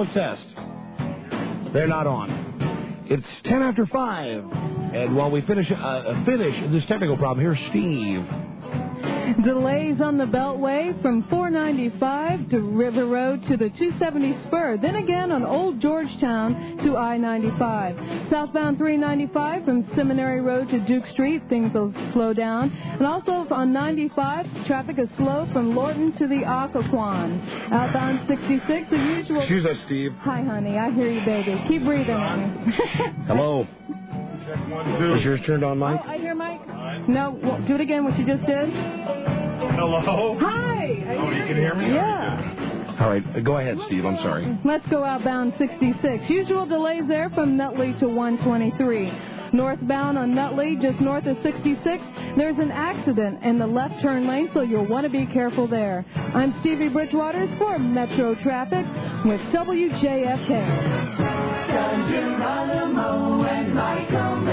Speaker 3: test. They're not on. It's ten after five, and while we finish uh, finish this technical problem, here's Steve.
Speaker 8: Delays on the Beltway from four ninety-five to River Road to the two seventy spur. Then again on Old Georgetown to I ninety-five. Southbound three ninety-five from Seminary Road to Duke Street. Things will slow down. And also on ninety-five, traffic is slow from Lorton to the Occoquan. Outbound sixty-six, the usual.
Speaker 3: Excuse us, Steve.
Speaker 8: Hi, honey. I hear you, baby. Keep breathing, honey.
Speaker 3: Hello.
Speaker 2: Check one, two.
Speaker 3: Is yours turned on, Mike?
Speaker 8: Oh, I hear Mike. No, well, do it again, what you just did.
Speaker 2: Hello?
Speaker 8: Hi!
Speaker 2: Oh, you can hear me?
Speaker 8: Yeah.
Speaker 3: All right, go ahead, Steve. I'm sorry.
Speaker 8: Let's go outbound sixty-six. Usual delays there from Nutley to one twenty-three. Northbound on Nutley, just north of sixty-six, there's an accident in the left turn lane, so you'll want to be careful there. I'm Stevie Bridgewaters for Metro Traffic with W J F K.
Speaker 10: Don Geronimo and Mike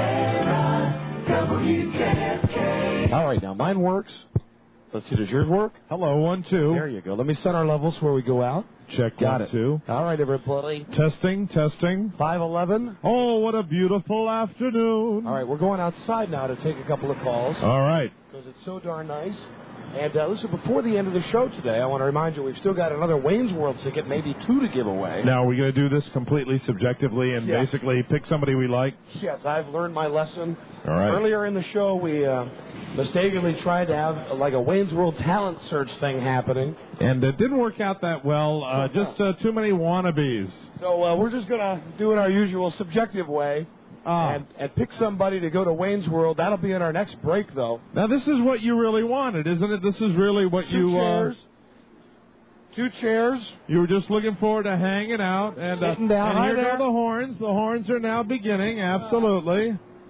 Speaker 10: O'Mara, W J F K.
Speaker 3: All right, now mine works. Let's see, does yours work?
Speaker 2: Hello, one, two.
Speaker 3: There you go. Let me set our levels where we go out.
Speaker 2: Check
Speaker 3: Got
Speaker 2: one,
Speaker 3: it.
Speaker 2: two.
Speaker 3: All right, everybody.
Speaker 2: Testing, testing.
Speaker 3: five eleven.
Speaker 2: Oh, what a beautiful afternoon.
Speaker 3: All right, we're going outside now to take a couple of calls.
Speaker 2: All right.
Speaker 3: Because it's so darn nice. And uh, listen, before the end of the show today, I want to remind you we've still got another Wayne's World ticket, maybe two to give away.
Speaker 2: Now, are we going to do this completely subjectively and
Speaker 3: Yes.
Speaker 2: basically pick somebody we like?
Speaker 3: Yes, I've learned my lesson.
Speaker 2: All right.
Speaker 3: Earlier in the show, we uh, mistakenly tried to have uh, like a Wayne's World talent search thing happening.
Speaker 2: And it didn't work out that well. Uh, just uh, too many wannabes.
Speaker 3: So uh, we're just going to do it our usual subjective way.
Speaker 2: Ah.
Speaker 3: And, and pick somebody to go to Wayne's World. That'll be in our next break, though.
Speaker 2: Now, this is what you really wanted, isn't it? This is really what
Speaker 3: Two
Speaker 2: you...
Speaker 3: chairs.
Speaker 2: Uh,
Speaker 3: Two chairs.
Speaker 2: You were just looking forward to hanging out. And, uh,
Speaker 3: Sitting down.
Speaker 2: and
Speaker 3: Hi
Speaker 2: here
Speaker 3: there.
Speaker 2: go the horns. The horns are now beginning. Absolutely.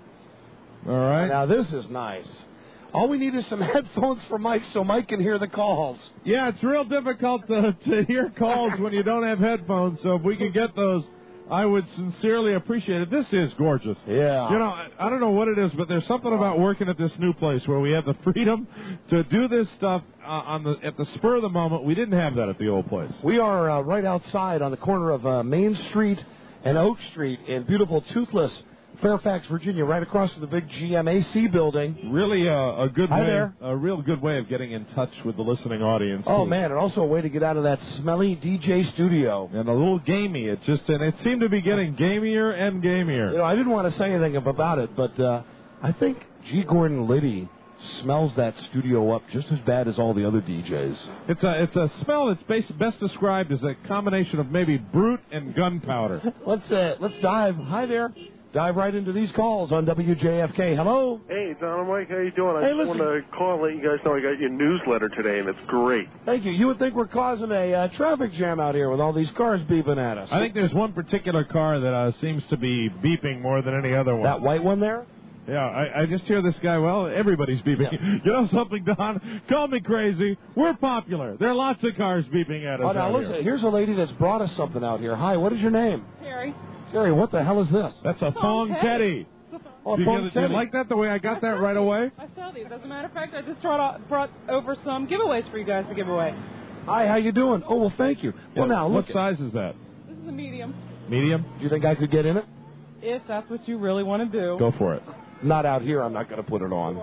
Speaker 2: All right.
Speaker 3: Now, this is nice. All we need is some headphones for Mike so Mike can hear the calls.
Speaker 2: Yeah, it's real difficult to, to hear calls when you don't have headphones. So if we can get those, I would sincerely appreciate it. This is gorgeous.
Speaker 3: Yeah.
Speaker 2: You know, I, I don't know what it is, but there's something about working at this new place where we have the freedom to do this stuff uh, on the at the spur of the moment. We didn't have that at the old place.
Speaker 3: We are uh, right outside on the corner of uh, Main Street and Oak Street in beautiful Toothless, Fairfax, Virginia, right across from the big G M A C building.
Speaker 2: Really uh, a good
Speaker 3: Hi
Speaker 2: way,
Speaker 3: there.
Speaker 2: a real good way of getting in touch with the listening audience.
Speaker 3: Oh
Speaker 2: too.
Speaker 3: man, and also a way to get out of that smelly D J studio.
Speaker 2: And a little gamey. It just and it seemed to be getting gamier and gamier.
Speaker 3: You know, I didn't want to say anything about it, but uh, I think G. Gordon Liddy smells that studio up just as bad as all the other D Js.
Speaker 2: It's a it's a smell that's best, best described as a combination of maybe brute and gunpowder.
Speaker 3: let's uh, let's dive. Hi there. Dive right into these calls on W J F K. Hello.
Speaker 13: Hey, Don and Mike, how you doing? I
Speaker 3: Hey,
Speaker 13: just
Speaker 3: listen.
Speaker 13: wanted to call and let you guys know I got your newsletter today, and it's great.
Speaker 3: Thank you. You would think we're causing a uh, traffic jam out here with all these cars beeping at us.
Speaker 2: I think there's one particular car that uh, seems to be beeping more than any other one.
Speaker 3: That white one there?
Speaker 2: Yeah, I, I just hear this guy, well, everybody's beeping.
Speaker 3: Yeah.
Speaker 2: You know something, Don? Call me crazy. We're popular. There are lots of cars beeping at us
Speaker 3: Oh, now
Speaker 2: out
Speaker 3: listen,
Speaker 2: here.
Speaker 3: here's a lady that's brought us something out here. Hi, what is your name?
Speaker 8: Terry.
Speaker 3: Terry, what the hell is this?
Speaker 2: That's a thong teddy.
Speaker 3: Oh,
Speaker 2: Do you,
Speaker 3: thong
Speaker 2: get it- do you
Speaker 3: teddy.
Speaker 2: like that, the way I got that right away?
Speaker 14: I sell these. As a matter of fact, I just brought, brought over some giveaways for you guys to give away.
Speaker 3: Hi, how you doing? Oh, well, thank you. Well,
Speaker 2: Yeah,
Speaker 3: now,
Speaker 2: what
Speaker 3: look.
Speaker 2: size is that?
Speaker 14: This is a medium,
Speaker 2: Medium?
Speaker 3: Do you think I could get in it?
Speaker 14: if that's what you really want to do.
Speaker 2: Go for it.
Speaker 3: Not out here. I'm not going to put it on.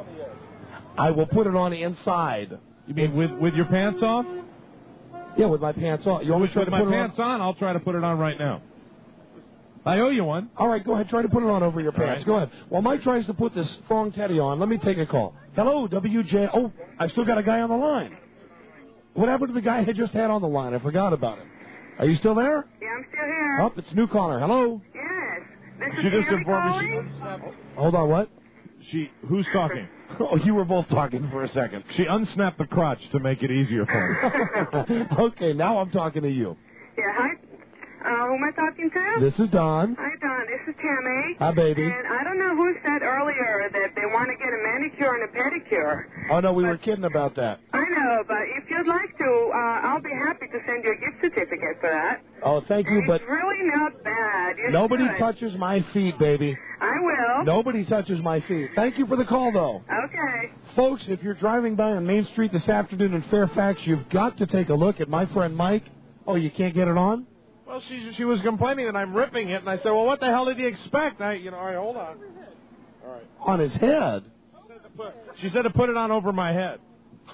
Speaker 3: I will put it on inside.
Speaker 2: You mean with with your pants off?
Speaker 3: Yeah, with my pants on. You always try
Speaker 2: With
Speaker 3: to
Speaker 2: my
Speaker 3: put it
Speaker 2: pants on, I'll try to put it on right now. I owe you one.
Speaker 3: on. All right, go ahead. Try to put it on over your pants.
Speaker 2: right.
Speaker 3: Go ahead. While Mike tries to put this thong teddy on, let me take a call. Hello, W J. Oh, I've still got a guy on the line. What happened to the guy I just had on the line? I forgot about it. Are you still there?
Speaker 15: Yeah, I'm still here.
Speaker 3: Oh, it's a new caller. Hello.
Speaker 15: Yes. This
Speaker 2: She
Speaker 15: is
Speaker 2: just
Speaker 15: Tammy
Speaker 2: informed
Speaker 15: calling?
Speaker 2: me
Speaker 3: Hold on, what?
Speaker 2: she, she who's talking?
Speaker 3: Oh, you were both talking for a second.
Speaker 2: She unsnapped the crotch to make it easier for me.
Speaker 3: Okay, now I'm talking to you.
Speaker 15: Yeah, hi. Uh, who am I talking to?
Speaker 3: This is Don.
Speaker 15: Hi, Don. This is Tammy.
Speaker 3: Hi, baby.
Speaker 15: And I don't know who said earlier that they want to get a manicure and a pedicure.
Speaker 3: Oh, no, we were kidding about that.
Speaker 15: I know, but if you'd like to, uh, I'll be happy to send you a gift certificate for that.
Speaker 3: Oh, thank you, but
Speaker 15: It's really not bad. You
Speaker 3: nobody
Speaker 15: should.
Speaker 3: touches my feet, baby.
Speaker 15: I will.
Speaker 3: Nobody touches my feet. Thank you for the call, though.
Speaker 15: Okay.
Speaker 3: Folks, if you're driving by on Main Street this afternoon in Fairfax, you've got to take a look at my friend Mike. Oh, you can't get it on?
Speaker 2: Well, she she was complaining that I'm ripping it, and I said, well, what the hell did you expect? I, you know, all right, hold on. All right.
Speaker 3: On his head?
Speaker 2: She said to put it on over my head.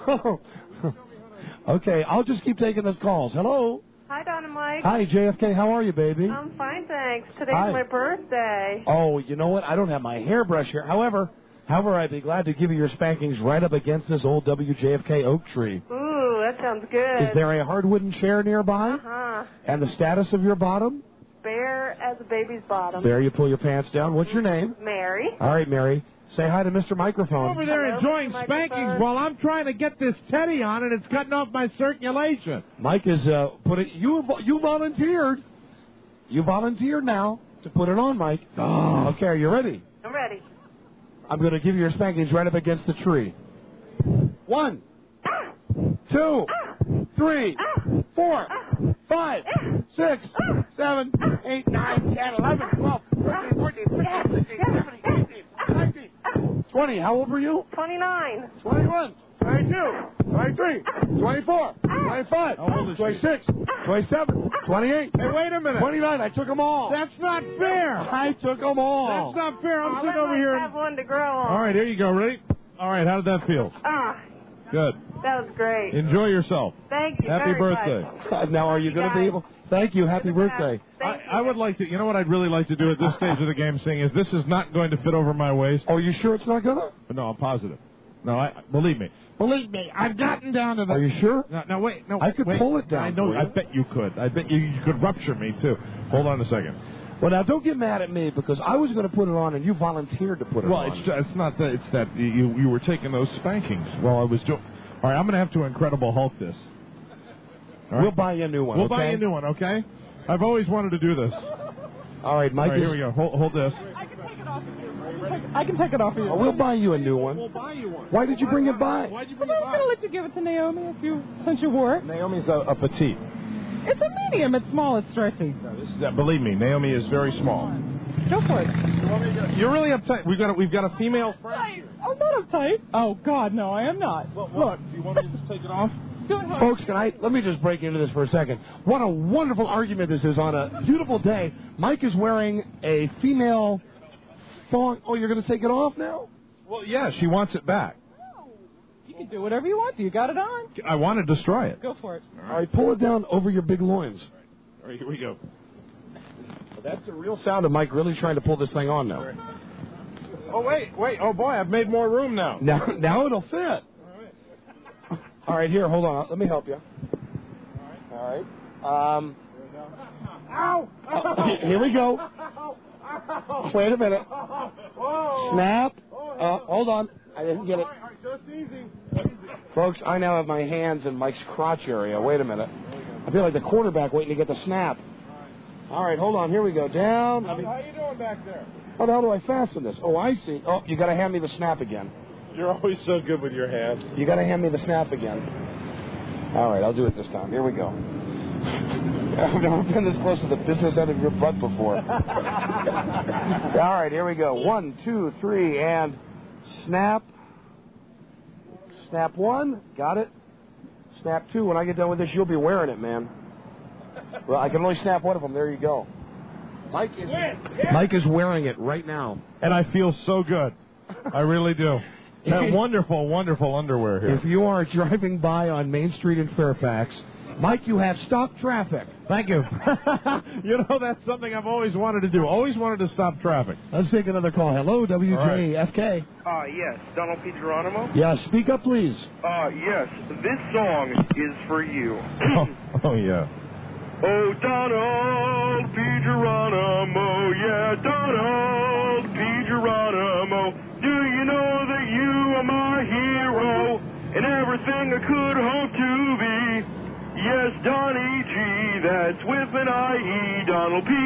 Speaker 3: Okay, I'll just keep taking those calls. Hello?
Speaker 4: Hi, Don and Mike.
Speaker 3: Hi, J F K. How are you, baby?
Speaker 4: I'm fine, thanks. Today's
Speaker 3: Hi.
Speaker 4: my birthday.
Speaker 3: Oh, you know what? I don't have my hairbrush here. However, however, I'd be glad to give you your spankings right up against this old W J F K oak tree.
Speaker 4: Ooh, that sounds good.
Speaker 3: Is there a hard wooden chair nearby?
Speaker 4: Uh-huh.
Speaker 3: And the status of your bottom?
Speaker 4: Bare as a baby's bottom.
Speaker 3: There, you pull your pants down. What's your name?
Speaker 4: Mary.
Speaker 3: All right, Mary. Say hi to Mister Microphone.
Speaker 2: Over there
Speaker 4: Hello,
Speaker 2: enjoying
Speaker 4: Mister
Speaker 2: spankings
Speaker 4: Microphone.
Speaker 2: while I'm trying to get this teddy on, and it's cutting off my circulation.
Speaker 3: Mike is uh, put it. You you volunteered. You volunteered now to put it on, Mike.
Speaker 2: Oh.
Speaker 3: Okay, are you ready?
Speaker 4: I'm ready.
Speaker 3: I'm going to give you your spankings right up against the tree. One, two, three, four, five, six, seven, eight, nine, ten, eleven, twelve, thirteen, fourteen, fifteen, sixteen, seventeen, eighteen, nineteen, twenty. How old were you?
Speaker 4: twenty-nine.
Speaker 3: twenty-one, twenty-two, twenty-three, twenty-four, twenty-five,
Speaker 2: How old is she?
Speaker 3: twenty-six, twenty-seven, twenty-eight.
Speaker 2: Hey, wait a minute.
Speaker 3: twenty-nine. I took them all.
Speaker 2: That's not fair.
Speaker 3: I took them all.
Speaker 2: That's not fair. I'm
Speaker 4: I'll
Speaker 2: sitting
Speaker 4: let
Speaker 2: over
Speaker 4: Mike
Speaker 2: here.
Speaker 4: have one to grow on.
Speaker 2: All right, here you go. Ready? All right, how did that feel?
Speaker 4: Ah,
Speaker 2: Good.
Speaker 4: that was great.
Speaker 2: Enjoy yourself.
Speaker 4: Thank you
Speaker 2: Happy
Speaker 4: very
Speaker 2: birthday.
Speaker 4: much.
Speaker 3: Now, are you going to be
Speaker 4: guys.
Speaker 3: able? Thank you. Happy
Speaker 4: You're the best.
Speaker 3: birthday.
Speaker 2: I,
Speaker 4: Thank
Speaker 2: I would like to, you know what I'd really like to do at this stage of the game, seeing is this is not going to fit over my waist.
Speaker 3: Oh, you sure it's not going to?
Speaker 2: No, I'm positive. No, I believe me. Believe me, I've gotten down to the...
Speaker 3: Are you sure?
Speaker 2: No, no wait, no.
Speaker 3: I could
Speaker 2: wait.
Speaker 3: pull it down
Speaker 2: I know,
Speaker 3: for you.
Speaker 2: I bet you could. I bet you, you could rupture me, too. Hold on a second.
Speaker 3: Well, now, don't get mad at me because I was going to put it on and you volunteered to put it
Speaker 2: Well,
Speaker 3: on.
Speaker 2: it's, it's not that. It's that you, you were taking those spankings while I was doing... All right, I'm going to have to Incredible Hulk this. All right?
Speaker 3: We'll buy you a new one,
Speaker 2: We'll
Speaker 3: okay?
Speaker 2: buy you a new one, okay? I've always wanted to do this.
Speaker 3: All right, Mike.
Speaker 2: All right, here we go. Hold, hold this.
Speaker 14: I can take it off of you.
Speaker 3: Oh, we'll buy you a new one.
Speaker 2: We'll buy you one.
Speaker 3: Why did you bring it by?
Speaker 2: Why'd you
Speaker 14: Well,
Speaker 2: bring
Speaker 14: I
Speaker 2: it
Speaker 14: was going to
Speaker 2: by?
Speaker 14: let you give it to Naomi if you, since you wore it.
Speaker 2: Naomi's a, a petite.
Speaker 14: It's a medium. It's small. It's stretchy.
Speaker 2: No, this is, uh, believe me, Naomi is very small.
Speaker 14: Go for it.
Speaker 2: You're really uptight. We've got a, we've got a female friend.
Speaker 14: I'm not uptight. Oh, God, no, I am not.
Speaker 2: Look,
Speaker 14: Look.
Speaker 2: do you want me to just take it off?
Speaker 14: Do it, honey.
Speaker 3: Folks, can I, let me just break into this for a second. What a wonderful argument this is on a beautiful day. Mike is wearing a female thong. Oh, you're going to take it off now?
Speaker 2: Well, yeah, she wants it back.
Speaker 14: You can do whatever you want. You got it on.
Speaker 2: I want to destroy it.
Speaker 14: Go for it.
Speaker 3: All right, pull it down over your big loins.
Speaker 2: All right, here we go.
Speaker 3: Well, that's the real sound of Mike really trying to pull this thing on now.
Speaker 2: Oh, wait, wait. Oh, boy, I've made more room now.
Speaker 3: Now, now it'll fit. All right, here, hold on. Let me help you. All right. Um,
Speaker 7: Ow!
Speaker 3: oh, here we go. Wait a minute. Snap. Uh, hold on. I didn't get it.
Speaker 7: Just easy.
Speaker 3: Folks, I now have my hands in Mike's crotch area. Wait a minute. I feel like the quarterback waiting to get the snap. All right, hold on. Here we go. Down.
Speaker 7: How you doing back there?
Speaker 3: How the hell do I fasten this? Oh, I see. Oh, you got to hand me the snap again.
Speaker 2: You're always so good with your hands.
Speaker 3: You got to hand me the snap again. All right, I'll do it this time. Here we go. I've never been this close to the business end of your butt before. All right, here we go. One, two, three, and snap. Snap one. Got it. Snap two. When I get done with this, you'll be wearing it, man. Well, I can only snap one of them. There you go. Mike is, Mike is wearing it right now.
Speaker 2: And I feel so good. I really do. That wonderful, wonderful underwear here.
Speaker 3: If you are driving by on Main Street in Fairfax, Mike, you have stopped traffic.
Speaker 2: Thank you. You know, that's something I've always wanted to do. Always wanted to stop traffic.
Speaker 3: Let's take another call. Hello, W J F K.
Speaker 16: Uh, yes, Donald P. Geronimo?
Speaker 3: Yeah, speak up, please.
Speaker 16: Uh, yes, this song is for you.
Speaker 2: oh, oh, yeah.
Speaker 16: Oh, Donald P. Geronimo, yeah, Donald P. Geronimo. Do you know that you are my hero and everything I could hope to be? Yes, Donnie G, that's with an I E, Donald P.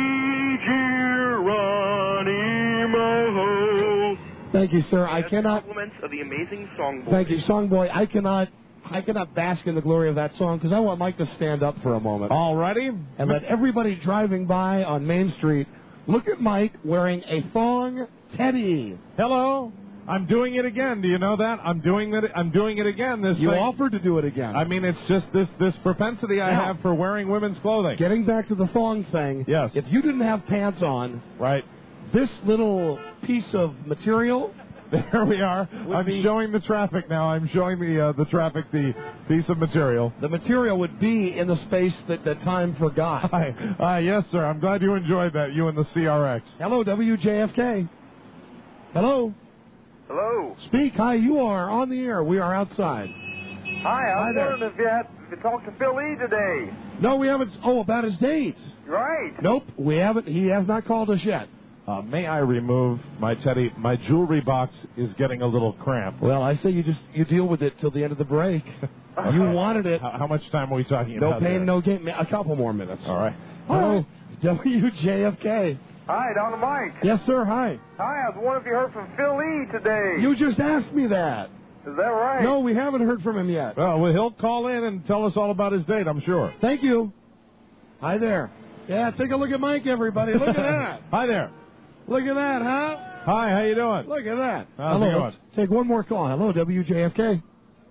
Speaker 16: Geronimo.
Speaker 3: Thank you, sir. I cannot.
Speaker 16: Compliments of the amazing song boy.
Speaker 3: Thank you, song boy. I cannot. I cannot bask in the glory of that song because I want Mike to stand up for a moment.
Speaker 2: All righty.
Speaker 3: And let everybody driving by on Main Street look at Mike wearing a thong teddy.
Speaker 2: Hello. I'm doing it again. Do you know that? I'm doing it. I'm doing it again. This
Speaker 3: you
Speaker 2: thing.
Speaker 3: offered to do it again.
Speaker 2: I mean, it's just this this propensity I
Speaker 3: now,
Speaker 2: have for wearing women's clothing.
Speaker 3: Getting back to the thong thing.
Speaker 2: Yes.
Speaker 3: If you didn't have pants on,
Speaker 2: right,
Speaker 3: this little piece of material.
Speaker 2: There we are. I'm
Speaker 3: be,
Speaker 2: showing the traffic now. I'm showing the uh, the traffic the piece of material.
Speaker 3: The material would be in the space that, that time forgot.
Speaker 2: Hi. Uh, yes, sir. I'm glad you enjoyed that, you and the C R X.
Speaker 3: Hello, W J F K. Hello.
Speaker 16: Hello.
Speaker 3: Speak. Hi, you are on the air. We are outside.
Speaker 16: Hi, I was
Speaker 3: Hi
Speaker 16: wondering if you had if you talked to Phil E. today.
Speaker 3: No, we haven't. Oh, about his date.
Speaker 16: Right.
Speaker 3: Nope, we haven't. He has not called us yet.
Speaker 2: Uh, may I remove my teddy? My jewelry box is getting a little cramped.
Speaker 3: Well, I say you just you deal with it till the end of the break. You wanted it.
Speaker 2: How, how much time are we talking
Speaker 3: no
Speaker 2: about?
Speaker 3: No pain,
Speaker 2: there?
Speaker 3: no gain. A couple more minutes.
Speaker 2: All right.
Speaker 3: Hello, W J F K.
Speaker 16: Hi, Donald Mike.
Speaker 3: Yes, sir. Hi.
Speaker 16: Hi, I was wondering if you heard from Phil E. today.
Speaker 3: You just asked me that.
Speaker 16: Is that right?
Speaker 3: No, we haven't heard from him yet.
Speaker 2: Well, well, he'll call in and tell us all about his date, I'm sure.
Speaker 3: Thank you. Hi there. Yeah, take a look at Mike, everybody. Look at that.
Speaker 2: Hi there.
Speaker 3: Look at that, huh?
Speaker 2: Hi, how you doing?
Speaker 3: Look at that.
Speaker 2: How's
Speaker 3: Hello.
Speaker 2: it going?
Speaker 3: Take one more call. Hello, W J F K.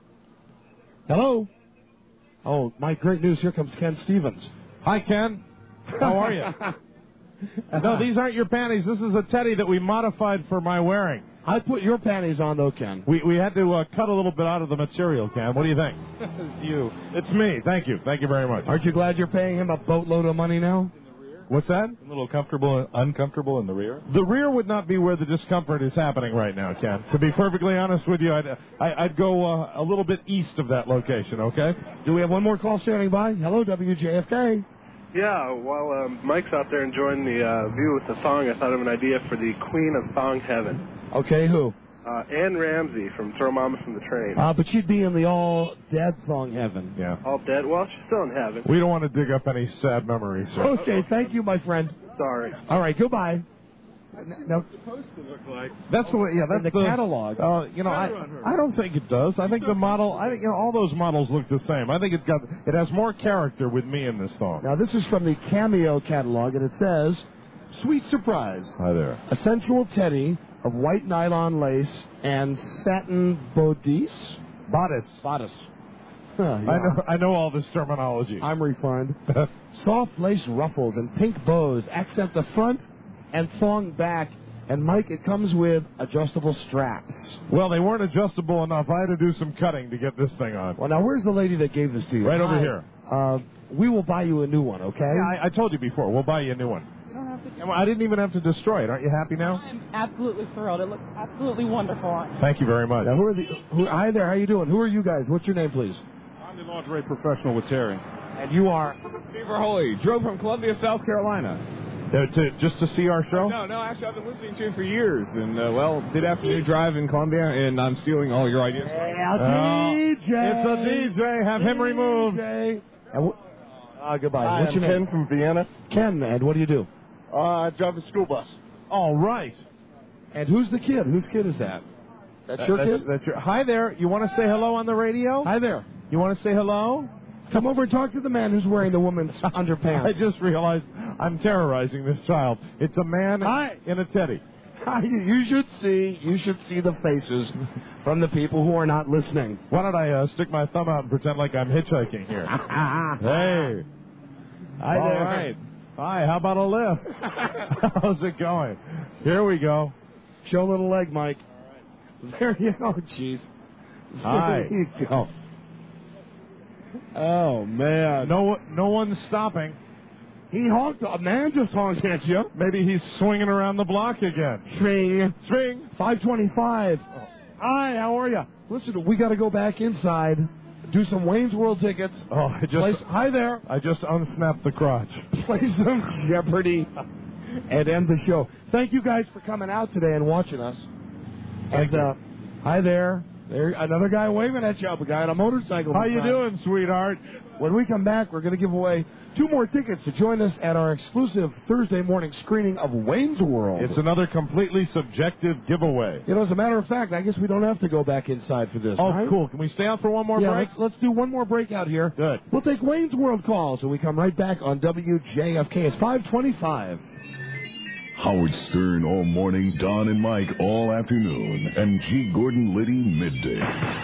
Speaker 3: Hello. Oh, Mike, great news. Here comes Ken Stevens.
Speaker 2: Hi, Ken. How are you? No, these aren't your panties. This is a teddy that we modified for my wearing.
Speaker 3: I put your panties on, though, Ken.
Speaker 2: We we had to uh, cut a little bit out of the material, Ken. What do you think?
Speaker 13: It's you.
Speaker 2: It's me. Thank you. Thank you very much.
Speaker 3: Aren't you glad you're paying him a boatload of money now?
Speaker 2: What's that?
Speaker 13: A little comfortable, uncomfortable in the rear?
Speaker 2: The rear would not be where the discomfort is happening right now, Ken. To be perfectly honest with you, I'd, I, I'd go uh, a little bit east of that location, okay?
Speaker 3: Do we have one more call standing by? Hello, W J F K.
Speaker 13: Yeah, while um, Mike's out there enjoying the uh, view with the thong, I thought of an idea for the Queen of Thong Heaven.
Speaker 3: Okay, who?
Speaker 13: Uh, Ann Ramsey from Throw Mama from the Train.
Speaker 3: Uh, but she'd be in the all-dead thong heaven.
Speaker 2: Yeah.
Speaker 13: All dead? Well, she's still in heaven.
Speaker 2: We don't want to dig up any sad memories, sir.
Speaker 3: Okay, thank you, my friend.
Speaker 13: Sorry.
Speaker 3: All right, goodbye. Now,
Speaker 13: It's supposed to look like.
Speaker 2: That's the way. Yeah, that's
Speaker 3: in the, the catalog.
Speaker 2: Uh, you know, I, I don't think it does. I think the model. I think you know all those models look the same. I think it's got. It has more character with me in this song.
Speaker 3: Now, this is from the Cameo catalog, and it says, "Sweet surprise.
Speaker 2: Hi there.
Speaker 3: A sensual teddy of white nylon lace and satin bodice.
Speaker 2: Bodice.
Speaker 3: Bodice. Huh, yeah.
Speaker 2: I know. I know all this terminology.
Speaker 3: I'm refined. Soft lace ruffles and pink bows accent the front and thong back And, Mike, it comes with adjustable straps.
Speaker 2: Well, they weren't adjustable enough. I had to do some cutting to get this thing on.
Speaker 3: Well, now, where's the lady that gave this to you?
Speaker 2: Right over
Speaker 3: Hi.
Speaker 2: here.
Speaker 3: Uh, we will buy you a new one, okay?
Speaker 2: Yeah, I, I told you before. We'll buy you a new one.
Speaker 14: You don't have to.
Speaker 2: And I didn't even have to destroy it. Aren't you happy now?
Speaker 14: I'm absolutely thrilled. It looks absolutely wonderful.
Speaker 2: Thank you very much.
Speaker 3: Now, who are the? Who, hi there. How you doing? Who are you guys? What's your name, please?
Speaker 17: I'm the lingerie professional with Terry.
Speaker 3: And you are?
Speaker 17: Steve Holy. Drove from Columbia, South Carolina.
Speaker 2: Uh, to, just to see our show?
Speaker 17: No, no, actually I've been listening to you for years. And, uh, well, did afternoon drive in Columbia, and I'm stealing all your ideas.
Speaker 3: Hey,
Speaker 2: Oh,
Speaker 3: D J.
Speaker 2: it's a D J. Have him removed.
Speaker 3: D J. And wh- uh, goodbye.
Speaker 18: Hi,
Speaker 3: What's
Speaker 18: I'm
Speaker 3: your name?
Speaker 18: Ken from Vienna.
Speaker 3: Ken, and what do you do?
Speaker 18: Uh, I drive a school bus.
Speaker 2: All right.
Speaker 3: And who's the kid? Whose kid is that? That's
Speaker 2: That-
Speaker 3: your
Speaker 2: that's,
Speaker 3: kid?
Speaker 2: That's your, hi there. You want to say hello on the radio?
Speaker 3: Hi there.
Speaker 2: You want to say hello?
Speaker 3: Come over and talk to the man who's wearing the woman's underpants.
Speaker 2: I just realized I'm terrorizing this child. It's a man
Speaker 3: Hi.
Speaker 2: in a teddy.
Speaker 3: Hi, you should see, you should see the faces from the people who are not listening.
Speaker 2: Why don't I uh, stick my thumb out and pretend like I'm hitchhiking here? Hey.
Speaker 3: Hi
Speaker 2: All
Speaker 3: there.
Speaker 2: right. Hi, how about a lift? How's it going? Here we go.
Speaker 3: Show a little leg, Mike. There you go. Jeez.
Speaker 2: Hi.
Speaker 3: There you go. Oh, man.
Speaker 2: No, no one's stopping.
Speaker 3: He honked. A man just honked at you.
Speaker 2: Maybe he's swinging around the block again.
Speaker 3: Swing.
Speaker 2: Swing.
Speaker 3: five twenty-five. Hi, how are you? Listen, we got to go back inside, do some Wayne's World tickets.
Speaker 2: Oh, I just.
Speaker 3: Play, hi there.
Speaker 2: I just unsnapped the crotch.
Speaker 3: Play some Jeopardy and end the show. Thank you guys for coming out today and watching us.
Speaker 2: Thank
Speaker 3: and uh, hi there. There, another guy waving at you. A guy on a motorcycle.
Speaker 2: How you
Speaker 3: behind.
Speaker 2: doing, sweetheart?
Speaker 3: When we come back, we're going to give away two more tickets to join us at our exclusive Thursday morning screening of Wayne's World.
Speaker 2: It's another completely subjective giveaway.
Speaker 3: You know, as a matter of fact, I guess we don't have to go back inside for this.
Speaker 2: Oh,
Speaker 3: right?
Speaker 2: cool. Can we stay out for one more
Speaker 3: yeah,
Speaker 2: break?
Speaker 3: Let's, let's do one more break out here.
Speaker 2: Good.
Speaker 3: We'll take Wayne's World calls, and we come right back on W J F K. It's five twenty-five.
Speaker 5: Howard Stern all morning, Don and Mike all afternoon, and G. Gordon Liddy midday.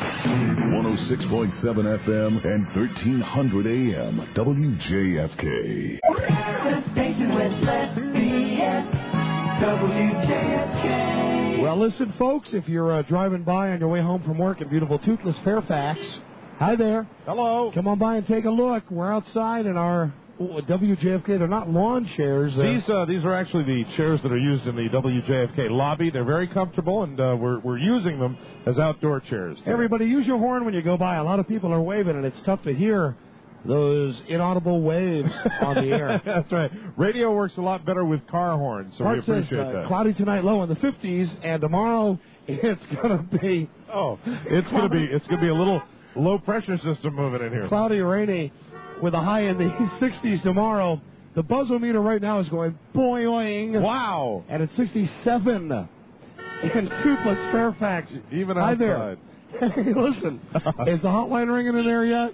Speaker 5: one oh six point seven F M and thirteen hundred A M, W J F K.
Speaker 10: The station with less B S, W J F K.
Speaker 3: Well, listen, folks, if you're uh, driving by on your way home from work in beautiful Toothless Fairfax, hi there.
Speaker 2: Hello.
Speaker 3: Come on by and take a look. We're outside in our oh, W J F K. They're not lawn chairs. Uh,
Speaker 2: These uh, these are actually the chairs that are used in the W J F K lobby. They're very comfortable, and uh, we're we're using them as outdoor chairs.
Speaker 3: Everybody, use your horn when you go by. A lot of people are waving, and it's tough to hear those inaudible waves on the air.
Speaker 2: That's right. Radio works a lot better with car horns, so
Speaker 3: Mark
Speaker 2: we appreciate
Speaker 3: says, uh,
Speaker 2: that.
Speaker 3: cloudy tonight, low in the fifties, and tomorrow it's gonna be
Speaker 2: Oh, it's gonna be it's gonna be a little low pressure system moving in here.
Speaker 3: cloudy, rainy, with a high in the sixties tomorrow. The buzzometer right now is going boing.
Speaker 2: Wow.
Speaker 3: And it's sixty-seven in Toothless Fairfax.
Speaker 2: Even
Speaker 3: Hi
Speaker 2: outside.
Speaker 3: there. Hey, listen, is the hotline ringing in there yet?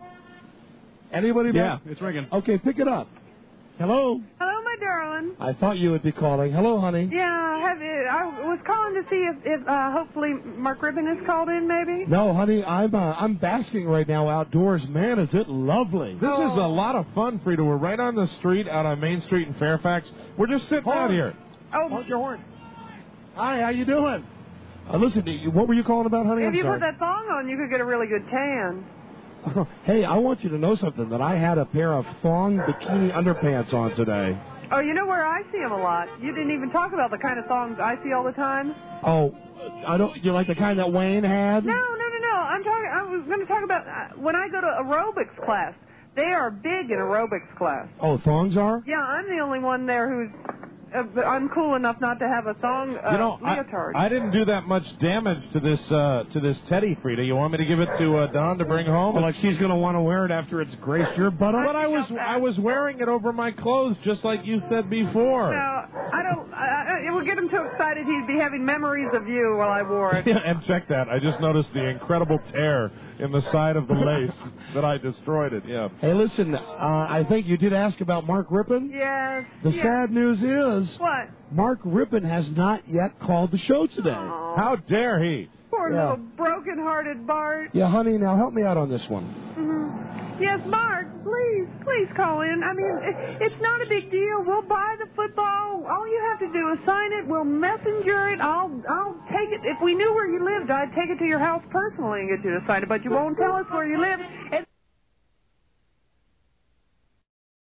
Speaker 3: Anybody
Speaker 17: Yeah,
Speaker 3: back?
Speaker 17: it's ringing.
Speaker 3: Okay, pick it up. Hello?
Speaker 15: Hello, my darling.
Speaker 3: I thought you would be calling. Hello, honey.
Speaker 15: Yeah, have you, I was calling to see if, if uh, hopefully Mark Ribbon has called in, maybe.
Speaker 3: No, honey, I'm uh, I'm basking right now outdoors. Man, is it lovely.
Speaker 2: This is a lot of fun, Frida. We're right on the street, out on Main Street in Fairfax. We're just sitting
Speaker 3: Horn.
Speaker 2: out here.
Speaker 15: Oh,
Speaker 3: Honk your horn. Hi, how you doing? Uh, listen, what were you calling about, honey?
Speaker 15: if
Speaker 3: I'm
Speaker 15: you
Speaker 3: sorry.
Speaker 15: put that thong on, you could get a really good tan.
Speaker 3: Hey, I want you to know something, that I had a pair of thong bikini underpants on today.
Speaker 15: Oh, you know where I see them a lot? You didn't even talk about the kind of thongs I see all the time.
Speaker 3: Oh, I don't. You like the kind that Wayne had?
Speaker 15: No, no, no, no. I'm talking. I was going to talk about uh, when I go to aerobics class. They are big in aerobics class.
Speaker 3: Oh, thongs are?
Speaker 15: Yeah, I'm the only one there who's. Uh, I'm cool enough not to have a thong uh,
Speaker 2: You know,
Speaker 15: leotard.
Speaker 2: I, I didn't do that much damage to this uh, to this teddy, Frida. You want me to give it to uh, Dawn to bring home?
Speaker 3: Well, like she's going to want to wear it after it's graced your butt up?
Speaker 2: But I was I was wearing it over my clothes, just like you said before.
Speaker 15: No, I don't. I, I, it would get him so excited he'd be having memories of you while I wore it.
Speaker 2: Yeah, and check that. I just noticed the incredible tear in the side of the lace that I destroyed it. Yeah.
Speaker 3: Hey, listen, uh, I think you did ask about Mark Rippon.
Speaker 15: Yes.
Speaker 3: The
Speaker 15: yes.
Speaker 3: sad news is
Speaker 15: What?
Speaker 3: Mark Rippon has not yet called the show today.
Speaker 15: Aw.
Speaker 2: How dare he?
Speaker 15: Poor
Speaker 3: Yeah.
Speaker 15: little broken-hearted Bart.
Speaker 3: Yeah, honey, now help me out on this one.
Speaker 15: Mm-hmm. Yes, Mark. please, please call in. I mean, it, it's not a big deal. We'll buy the football. All you have to do is sign it. We'll messenger it. I'll, I'll take it. If we knew where you lived, I'd take it to your house personally and get you to sign it. But you won't tell us where you live. And